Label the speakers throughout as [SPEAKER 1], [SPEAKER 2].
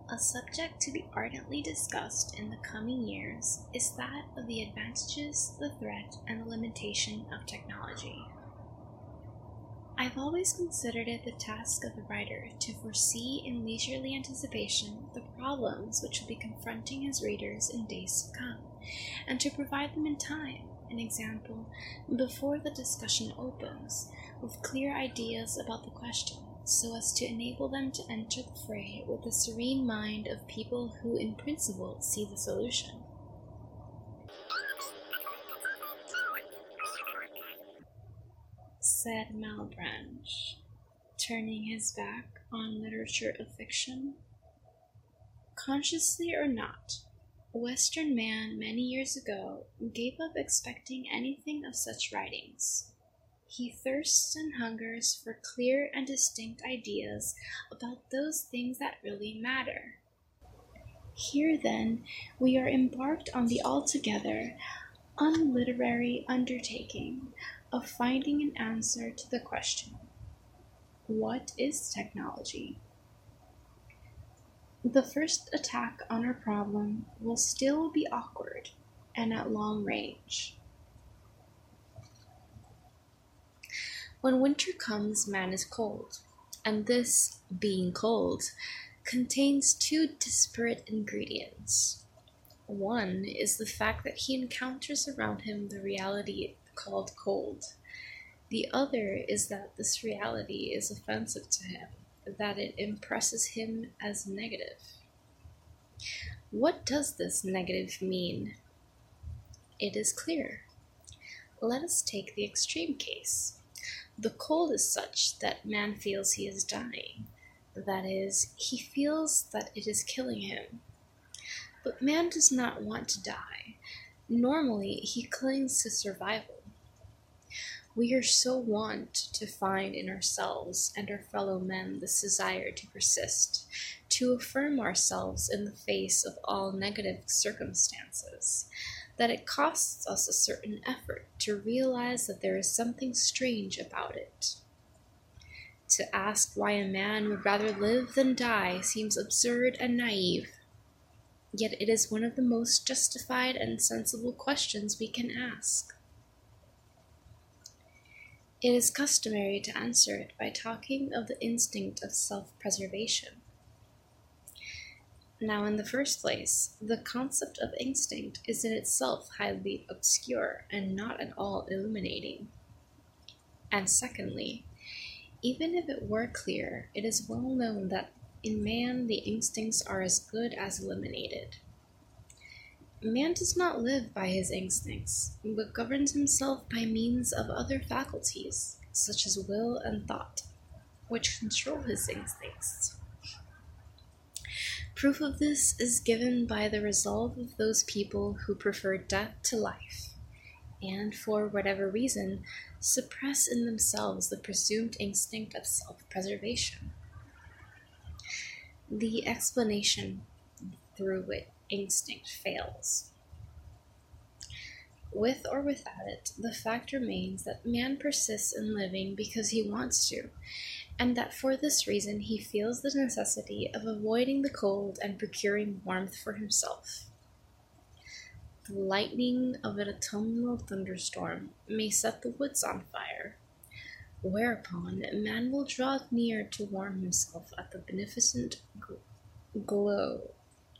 [SPEAKER 1] A subject to be ardently discussed in the coming years is that of the advantages, the threat, and the limitation of technology. I've always considered it the task of the writer to foresee in leisurely anticipation the problems which will be confronting his readers in days to come, and to provide them in time, an example, before the discussion opens, with clear ideas about the question, so as to enable them to enter the fray with the serene mind of people who in principle see the solution. Said Malebranche, turning his back on literature of fiction. Consciously or not, Western man many years ago gave up expecting anything of such writings. He thirsts and hungers for clear and distinct ideas about those things that really matter. Here, then, we are embarked on the altogether unliterary undertaking of finding an answer to the question, what is technology? The first attack on our problem will still be awkward and at long range. When winter comes, man is cold, and this, being cold, contains two disparate ingredients. One is the fact that he encounters around him the reality called cold. The other is that this reality is offensive to him, that it impresses him as negative. What does this negative mean? It is clear. Let us take the extreme case. The cold is such that man feels he is dying. That is, he feels that it is killing him. But man does not want to die. Normally, he clings to survival. We are so wont to find in ourselves and our fellow men this desire to persist, to affirm ourselves in the face of all negative circumstances, that it costs us a certain effort to realize that there is something strange about it. To ask why a man would rather live than die seems absurd and naive, yet it is one of the most justified and sensible questions we can ask. It is customary to answer it by talking of the instinct of self-preservation. Now, in the first place, the concept of instinct is in itself highly obscure and not at all illuminating. And secondly, even if it were clear, it is well known that in man the instincts are as good as eliminated. Man does not live by his instincts, but governs himself by means of other faculties, such as will and thought, which control his instincts. Proof of this is given by the resolve of those people who prefer death to life, and, for whatever reason, suppress in themselves the presumed instinct of self-preservation. The explanation through which instinct fails. With or without it, the fact remains that man persists in living because he wants to, and that for this reason he feels the necessity of avoiding the cold and procuring warmth for himself. The lightning of an autumnal thunderstorm may set the woods on fire, whereupon man will draw near to warm himself at the beneficent glow.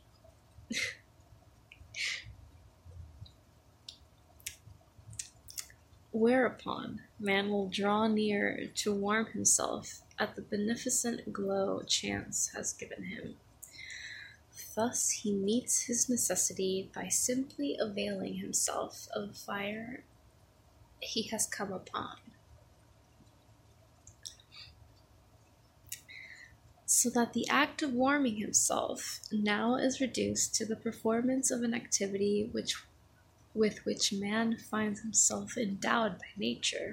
[SPEAKER 1] Whereupon man will draw near to warm himself at the beneficent glow chance has given him. Thus he meets his necessity by simply availing himself of the fire he has come upon. So that the act of warming himself now is reduced to the performance of an activity with which man finds himself endowed by nature,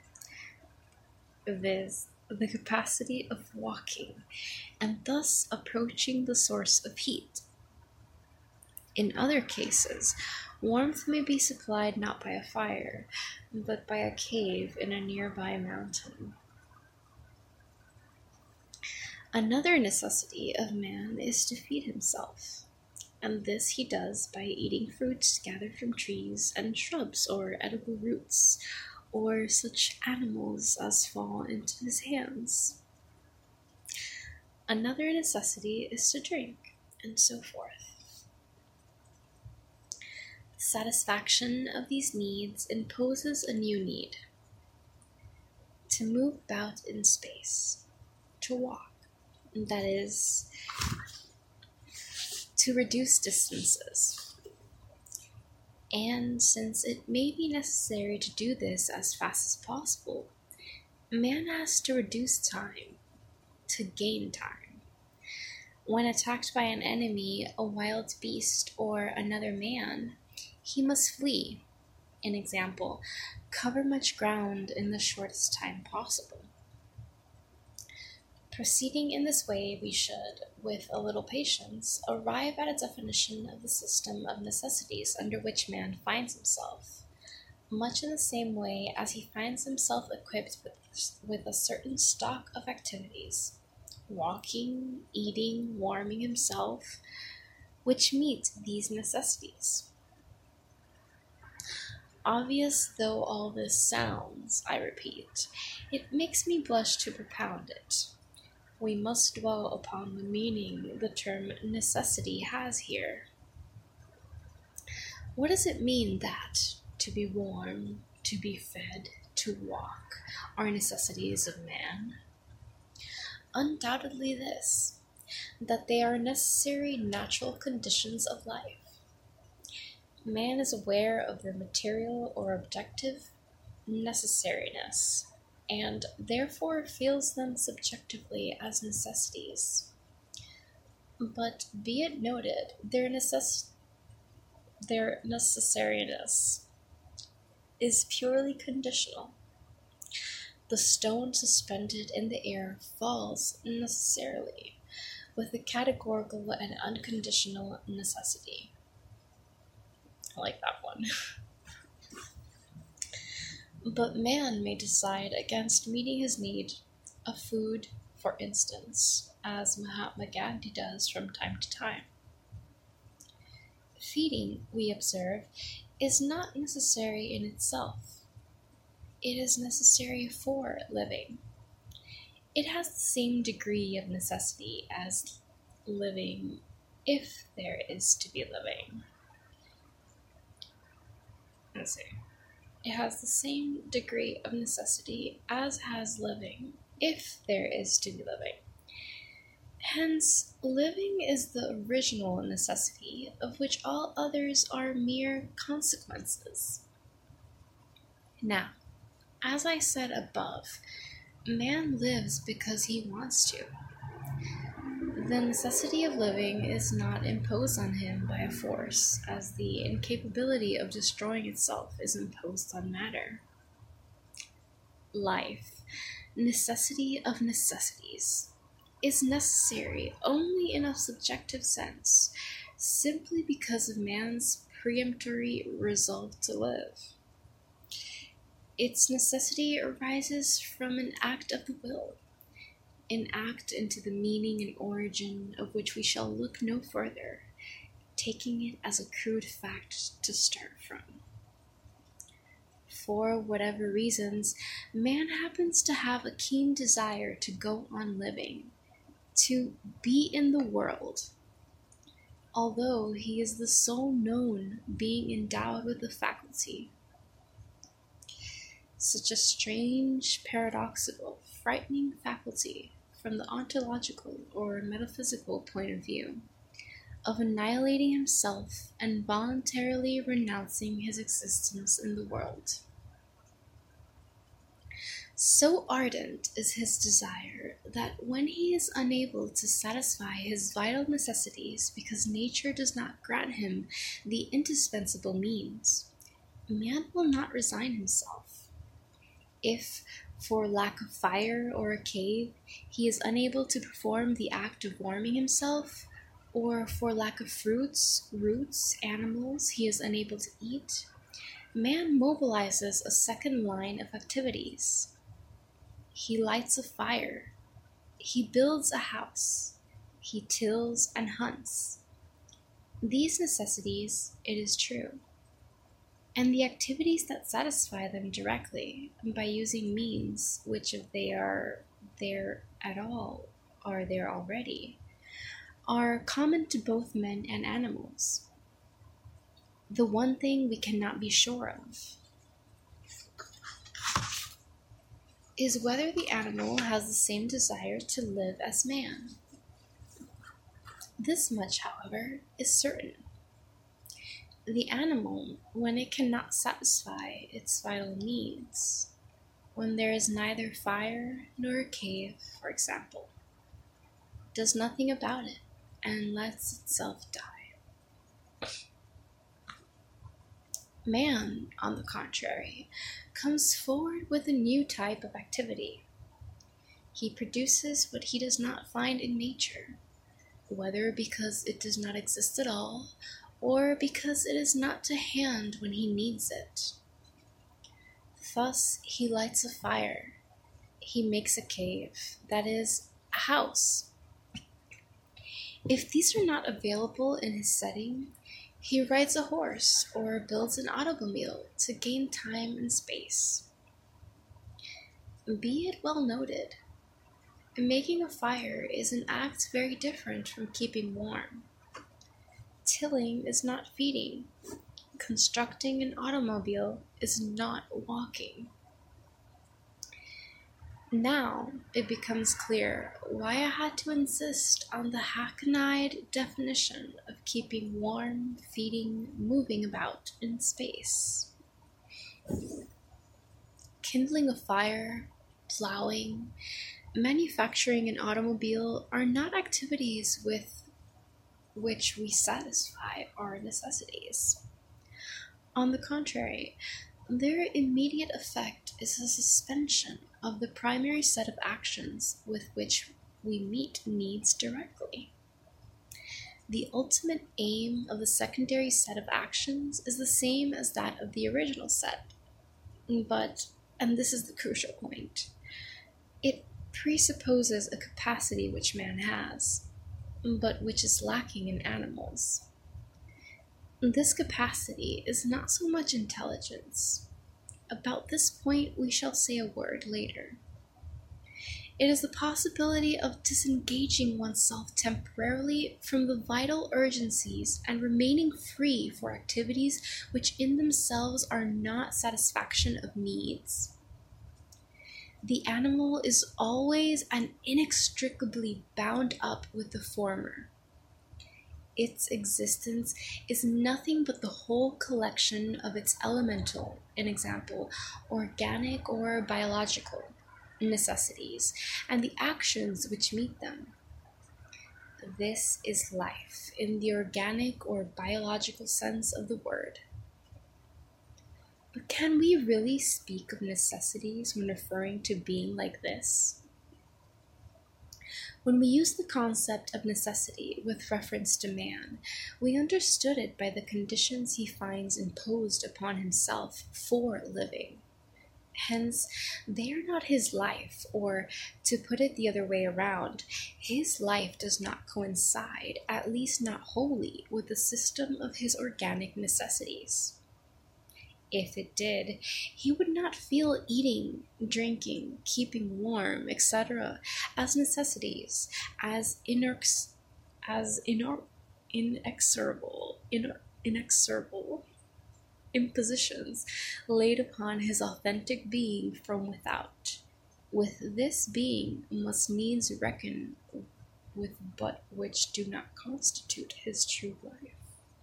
[SPEAKER 1] viz., the capacity of walking, and thus approaching the source of heat. In other cases, warmth may be supplied not by a fire, but by a cave in a nearby mountain. Another necessity of man is to feed himself, and this he does by eating fruits gathered from trees and shrubs or edible roots, or such animals as fall into his hands. Another necessity is to drink, and so forth. The satisfaction of these needs imposes a new need: to move about in space, to walk, that is, to reduce distances. And since it may be necessary to do this as fast as possible, man has to reduce time to gain time. When attacked by an enemy, a wild beast, or another man, he must flee. An example, cover much ground in the shortest time possible. Proceeding in this way, we should, with a little patience, arrive at a definition of the system of necessities under which man finds himself, much in the same way as he finds himself equipped with a certain stock of activities, walking, eating, warming himself, which meet these necessities. Obvious though all this sounds, I repeat, it makes me blush to propound it. We must dwell upon the meaning the term necessity has here. What does it mean that to be warm, to be fed, to walk are necessities of man? Undoubtedly this, that they are necessary natural conditions of life. Man is aware of their material or objective necessariness, and therefore feels them subjectively as necessities. But be it noted, their necessariness is purely conditional. The stone suspended in the air falls necessarily, with a categorical and unconditional necessity. I like that one. But man may decide against meeting his need of food, for instance, as Mahatma Gandhi does from time to time. Feeding, we observe, is not necessary in itself. It is necessary for living. It has the same degree of necessity as living, if there is to be living. Let's see. It has the same degree of necessity as has living, if there is to be living. Hence, living is the original necessity, of which all others are mere consequences. Now, as I said above, man lives because he wants to. The necessity of living is not imposed on him by a force, as the incapability of destroying itself is imposed on matter. Life, necessity of necessities, is necessary only in a subjective sense, simply because of man's peremptory resolve to live. Its necessity arises from an act of the will, an act into the meaning and origin of which we shall look no further, taking it as a crude fact to start from. For whatever reasons, man happens to have a keen desire to go on living, to be in the world, although he is the sole known being endowed with the faculty. Such a strange, paradoxical, frightening faculty, from the ontological or metaphysical point of view, of annihilating himself and voluntarily renouncing his existence in the world. So ardent is his desire that when he is unable to satisfy his vital necessities because nature does not grant him the indispensable means, man will not resign himself. If, for lack of fire or a cave, he is unable to perform the act of warming himself, or for lack of fruits, roots, animals he is unable to eat, man mobilizes a second line of activities. He lights a fire, He builds a house. He tills and hunts. These necessities, it is true, and the activities that satisfy them directly by using means which, if they are there at all, are there already, are common to both men and animals. The one thing we cannot be sure of is whether the animal has the same desire to live as man. This much, however, is certain. The animal, when it cannot satisfy its vital needs, when there is neither fire nor a cave, for example, does nothing about it and lets itself die. Man, on the contrary, comes forward with a new type of activity. He produces what he does not find in nature, whether because it does not exist at all, or because it is not to hand when he needs it. Thus he lights a fire, he makes a cave, that is, a house. If these are not available in his setting, he rides a horse or builds an automobile to gain time and space. Be it well noted, making a fire is an act very different from keeping warm. Tilling is not feeding. Constructing an automobile is not walking. Now it becomes clear why I had to insist on the hackneyed definition of keeping warm, feeding, moving about in space. Kindling a fire, plowing, manufacturing an automobile are not activities with which we satisfy our necessities. On the contrary, their immediate effect is a suspension of the primary set of actions with which we meet needs directly. The ultimate aim of the secondary set of actions is the same as that of the original set, but, and this is the crucial point, it presupposes a capacity which man has, but which is lacking in animals. This capacity is not so much intelligence. About this point we shall say a word later. It is the possibility of disengaging oneself temporarily from the vital urgencies and remaining free for activities which in themselves are not satisfaction of needs. The animal is always and inextricably bound up with the former. Its existence is nothing but the whole collection of its elemental, in example, organic or biological necessities, and the actions which meet them. This is life in the organic or biological sense of the word. But can we really speak of necessities when referring to being like this? When we use the concept of necessity with reference to man, we understood it by the conditions he finds imposed upon himself for living. Hence, they are not his life, or, to put it the other way around, his life does not coincide, at least not wholly, with the system of his organic necessities. If it did, he would not feel eating, drinking, keeping warm, etc. as necessities, as inexorable impositions laid upon his authentic being from without. With this being must needs reckon with but which do not constitute his true life.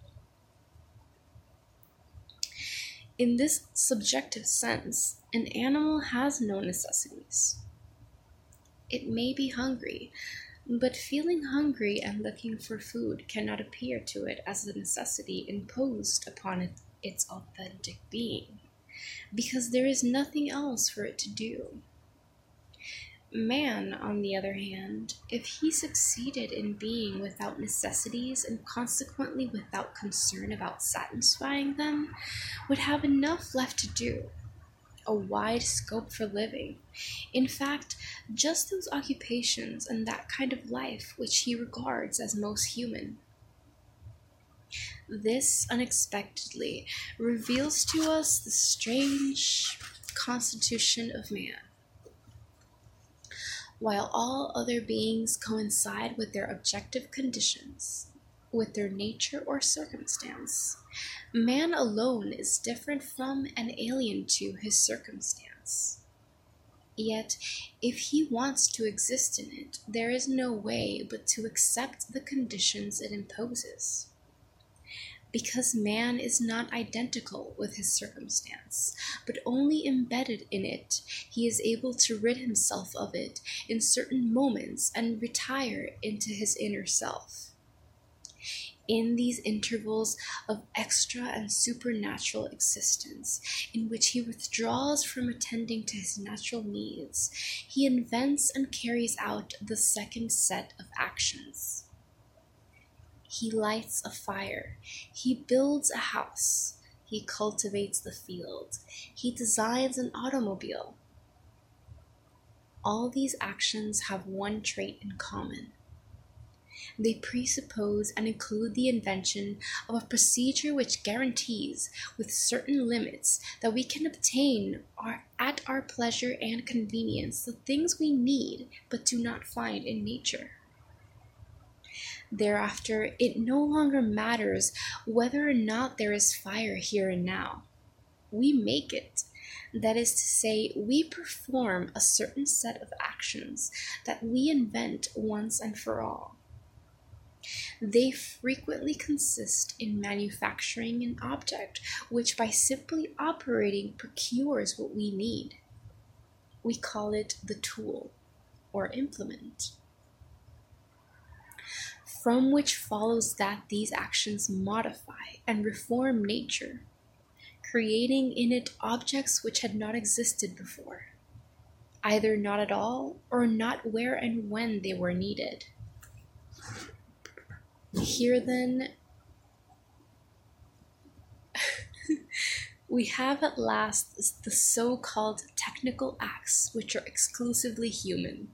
[SPEAKER 1] In this subjective sense, an animal has no necessities. It may be hungry, but feeling hungry and looking for food cannot appear to it as a necessity imposed upon its authentic being, because there is nothing else for it to do. Man, on the other hand, if he succeeded in being without necessities and consequently without concern about satisfying them, would have enough left to do, a wide scope for living. In fact, just those occupations and that kind of life which he regards as most human. This unexpectedly reveals to us the strange constitution of man. While all other beings coincide with their objective conditions, with their nature or circumstance, man alone is different from and alien to his circumstance. Yet, if he wants to exist in it, there is no way but to accept the conditions it imposes. Because man is not identical with his circumstance, but only embedded in it, he is able to rid himself of it in certain moments and retire into his inner self. In these intervals of extra and supernatural existence, in which he withdraws from attending to his natural needs, he invents and carries out the second set of actions. He lights a fire, he builds a house, he cultivates the field, he designs an automobile. All these actions have one trait in common. They presuppose and include the invention of a procedure which guarantees, with certain limits, that we can obtain at our pleasure and convenience the things we need but do not find in nature. Thereafter, it no longer matters whether or not there is fire here and now. We make it. That is to say, we perform a certain set of actions that we invent once and for all. They frequently consist in manufacturing an object which by simply operating procures what we need. We call it the tool or implement. From which follows that these actions modify and reform nature, creating in it objects which had not existed before, either not at all or not where and when they were needed. Here then, we have at last the so-called technical acts which are exclusively human.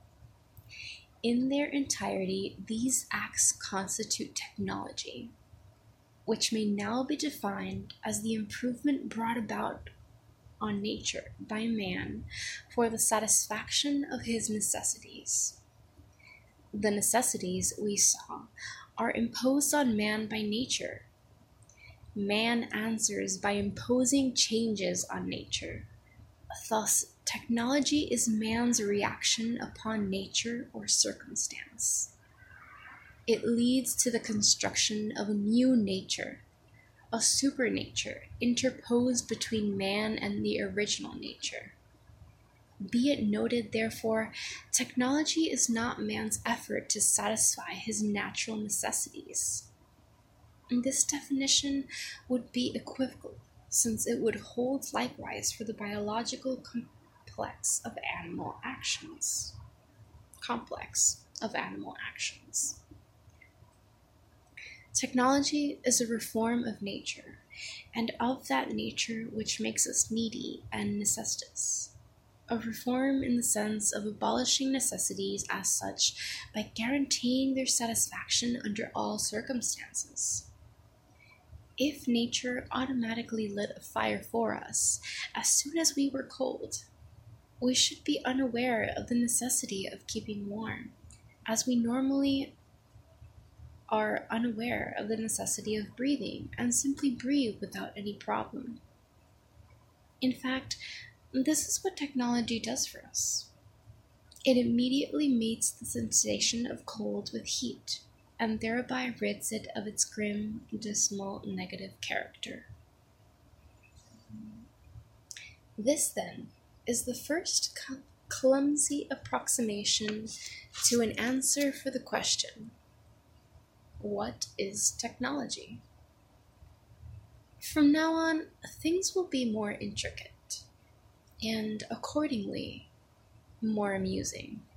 [SPEAKER 1] In their entirety, these acts constitute technology, which may now be defined as the improvement brought about on nature by man for the satisfaction of his necessities. The necessities, we saw, are imposed on man by nature. Man answers by imposing changes on nature. Thus, technology is man's reaction upon nature or circumstance. It leads to the construction of a new nature, a supernature interposed between man and the original nature. Be it noted, therefore, technology is not man's effort to satisfy his natural necessities. And this definition would be equivocal, since it would hold likewise for the biological complex of animal actions. Technology is a reform of nature, and of that nature which makes us needy and necessitous. A reform in the sense of abolishing necessities as such by guaranteeing their satisfaction under all circumstances. If nature automatically lit a fire for us as soon as we were cold, we should be unaware of the necessity of keeping warm, as we normally are unaware of the necessity of breathing and simply breathe without any problem. In fact, this is what technology does for us. It immediately meets the sensation of cold with heat, and thereby rids it of its grim, dismal, negative character. This, then, is the first clumsy approximation to an answer for the question, what is technology? From now on, things will be more intricate, and accordingly, more amusing.